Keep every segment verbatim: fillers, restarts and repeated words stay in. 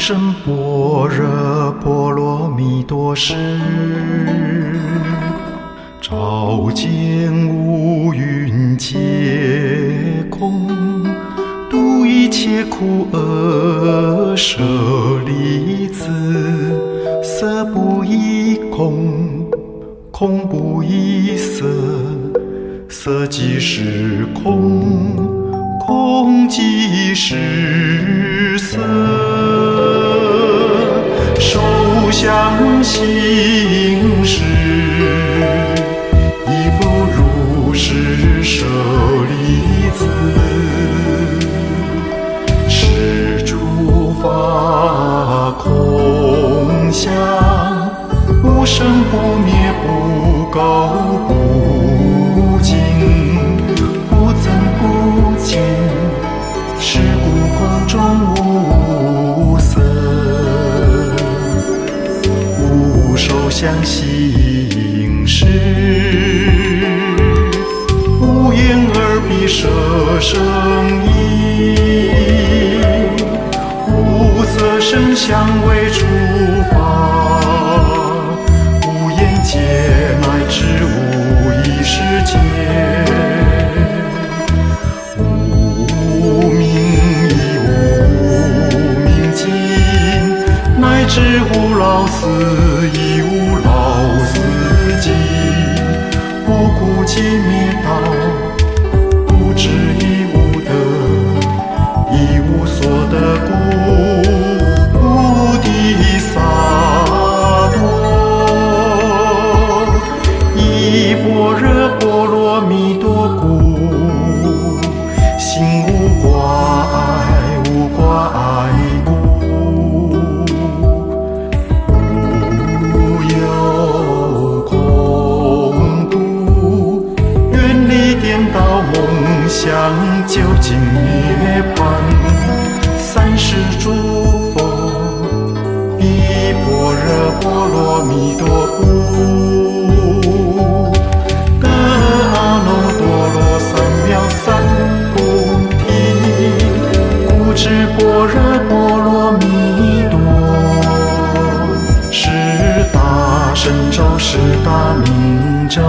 深般若波罗蜜多时，照见五蕴皆空，度一切苦厄舍利子。色不异空，空不异色，色即是空，空即是色。受想行识，亦复如是舍利子。是诸法空相，不生不灭，不垢不净，不增不减，是故空中无色。无受想行识，无眼耳鼻舌身意，无色声香味触法，无眼界乃至无意识界，无明亦无明尽，乃至无老死亦无老死尽，不故皆灭道，不知亦无得，亦无所得故，菩提萨埵。依般若波罗蜜多故，心无挂碍，无挂碍故，无有空故，远离颠倒梦想，究竟涅槃。三世诸佛，依般若波罗蜜多故，得阿耨多罗三藐三菩提。故知般若波罗蜜多，是大神咒，是大明咒，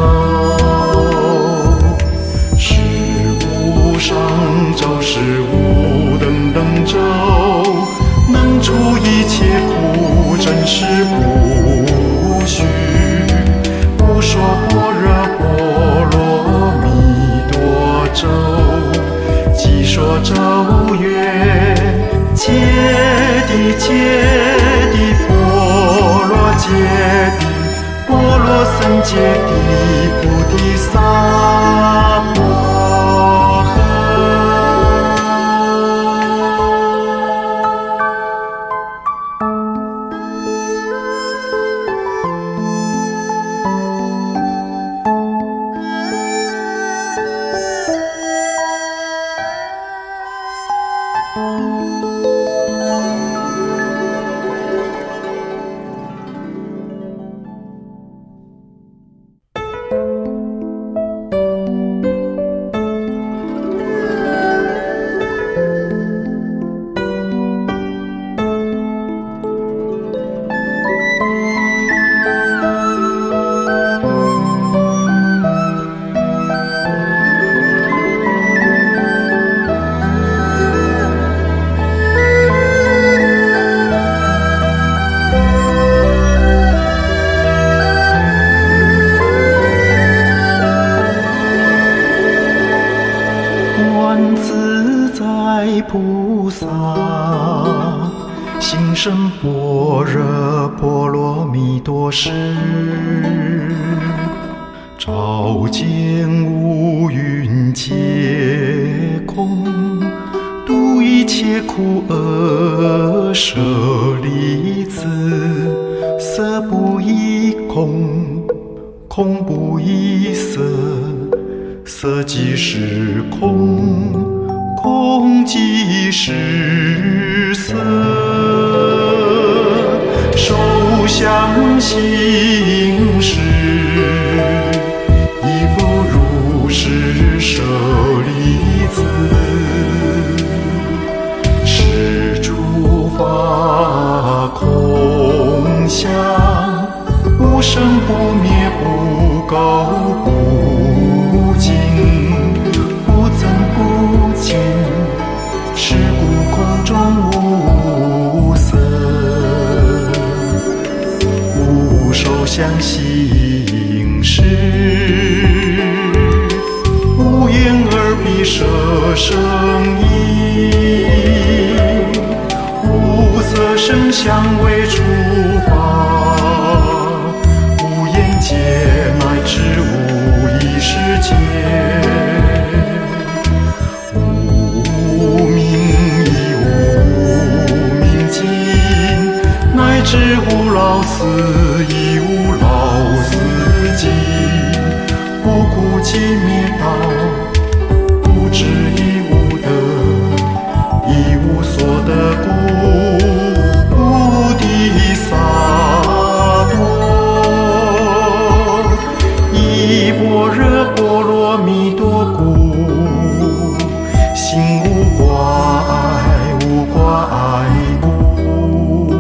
是无上咒，是无等等咒，能除一切苦，真实不虚。不说般若波罗蜜多咒，即说咒曰：揭谛揭谛波罗揭谛，波罗僧揭谛，菩提萨婆诃。菩萨心生般若波罗蜜多时，照见五蕴皆空，度一切苦厄舍利子。色不异空，空不异色，色即是空，空即是色。受想行识，亦复如是舍利子。是诸法不灭，不垢不净，不增不减，是故空中无色，无受想行识，无眼耳鼻舌身意，无色声香味触法，无眼界乃至无意识界，无明亦无明尽，乃至无老死亦无老死尽，不苦集灭道，不知亦无得，亦无所得故，无地萨埵，依般若波罗蜜多故，心无挂碍，无挂碍故，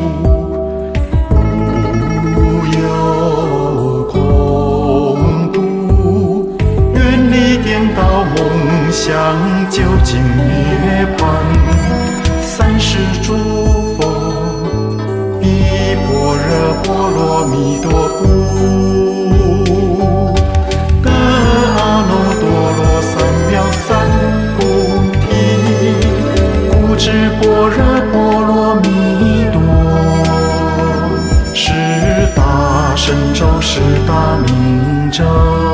无有恐怖，远离颠倒梦想，究竟涅槃。三世诸佛，依般若波罗蜜多故，得阿耨多罗三藐三菩提，故知般若波罗蜜多，是大神咒，是大明咒，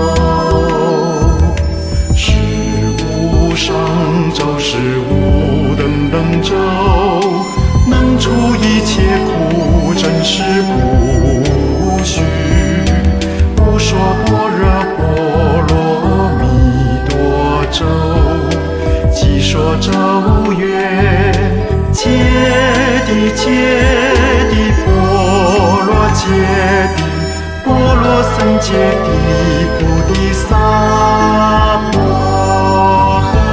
是无上咒，是无等等咒，能除一切苦，真实不虚。不说般若波罗蜜多咒，即说咒曰：揭谛揭谛波罗揭谛，波罗僧揭谛，菩提萨婆诃。